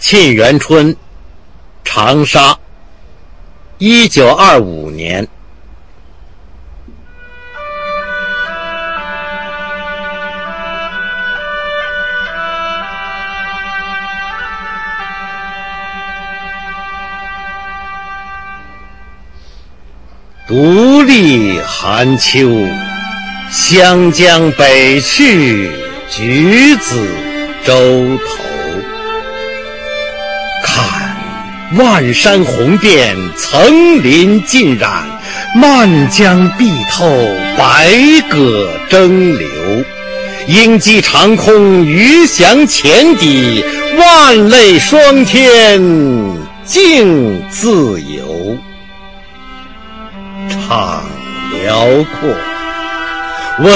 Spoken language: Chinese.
沁园春，长沙，1925年。独立寒秋，湘江北去，橘子洲头。看万山红遍，层林尽染，漫江碧透，百舸争流。鹰击长空，鱼翔浅底，万类霜天竞自由。怅辽阔。